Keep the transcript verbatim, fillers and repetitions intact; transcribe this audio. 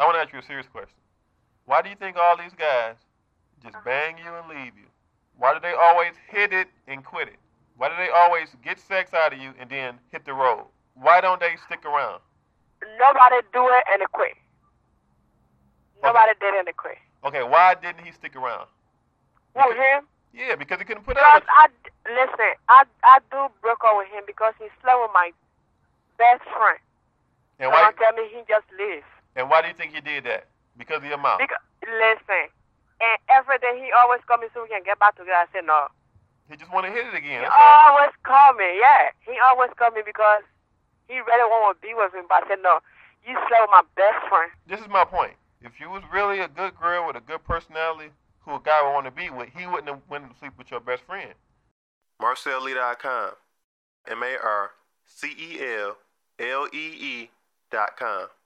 I want to ask you a serious question. Why do you think all these guys just Uh-huh. bang you and leave you? Why do they always hit it and quit it? Why do they always get sex out of you and then hit the road? Why don't they stick around? Nobody do it and it quit. Nobody did it and it quit. Okay, why didn't he stick around? Who, him? Yeah, because he couldn't put Because up I, listen, I, I do broke up with him because he slept with my best friend. And So why? don't tell me he just leave. And why do you think he did that? Because of your mouth. Because, listen, and every day he always call me so we can get back together. I said no. He just want to hit it again. He That's all. always call me, yeah. He always call me because he really want to be with him. But I said no. You slept with my best friend. This is my point. If you was really a good girl with a good personality, who a guy would want to be with, he wouldn't have went to sleep with your best friend. Marcel Lee dot com. M A R C E L L E E dot com.